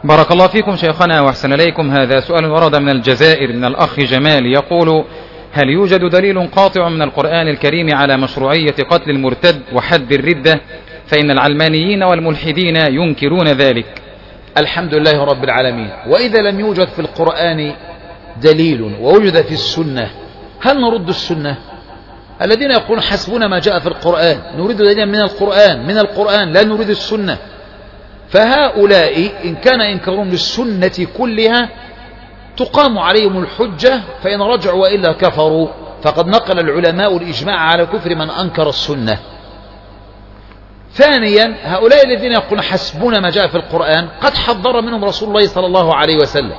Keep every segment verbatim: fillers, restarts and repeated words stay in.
بارك الله فيكم شيخنا وأحسن إليكم. هذا سؤال ورد من الجزائر من الأخ جمال يقول: هل يوجد دليل قاطع من القرآن الكريم على مشروعية قتل المرتد وحد الردة؟ فإن العلمانيين والملحدين ينكرون ذلك. الحمد لله رب العالمين. وإذا لم يوجد في القرآن دليل ووجد في السنة، هل نرد السنة؟ الذين يقولون حسبنا ما جاء في القرآن، نريد دليلا من القرآن من القرآن لا نريد السنة. فهؤلاء إن كان إنكارهم للسنة كلها تقام عليهم الحجة، فإن رجعوا وإلا كفروا، فقد نقل العلماء الإجماع على كفر من أنكر السنة. ثانيا، هؤلاء الذين يقولون حسبنا ما جاء في القرآن قد حذر منهم رسول الله صلى الله عليه وسلم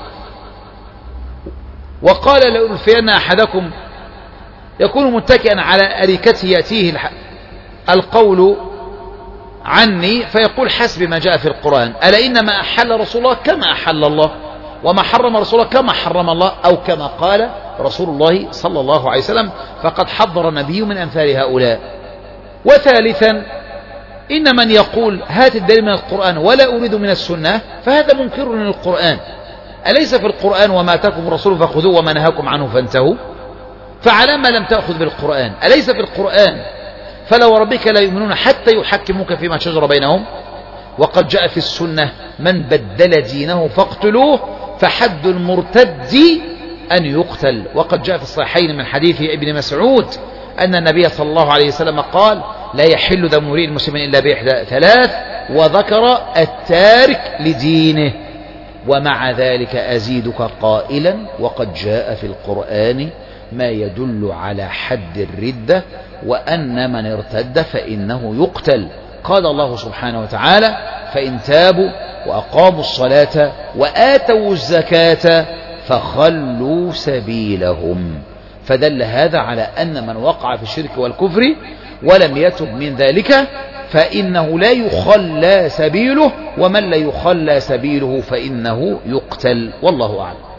وقال: لألفين أحدكم يكون متكئا على أريكته يأتيه القول عني فيقول حسب ما جاء في القرآن، ألا إنما أحل رسول الله كما أحل الله، وما حرم رسول الله كما حرم الله، أو كما قال رسول الله صلى الله عليه وسلم. فقد حذر النبي من أمثال هؤلاء. وثالثا، إن من يقول هات الدليل من القرآن ولا أريد من السنة فهذا منكر للقرآن. أليس في القرآن وما آتاكم الرسول فخذوه وما نهاكم عنه فانتهوا؟ فعلى ما لم تأخذ بالقرآن؟ أليس في القرآن فلو ربك لا يؤمنون حتى يحكموك فيما شجر بينهم؟ وقد جاء في السنة: من بدل دينه فاقتلوه، فحد المرتد أن يقتل. وقد جاء في الصحيحين من حديث ابن مسعود أن النبي صلى الله عليه وسلم قال: لا يحل دم امرئ مسلم إلا بإحدى ثلاث، وذكر التارك لدينه. ومع ذلك أزيدك قائلا: وقد جاء في القرآن ما يدل على حد الردة، وأن من ارتد فإنه يقتل. قال الله سبحانه وتعالى: فإن تابوا وأقاموا الصلاة وآتوا الزكاة فخلوا سبيلهم. فدل هذا على أن من وقع في الشرك والكفر ولم يتب من ذلك فإنه لا يخلى سبيله، ومن لا يخلى سبيله فإنه يقتل. والله أعلم.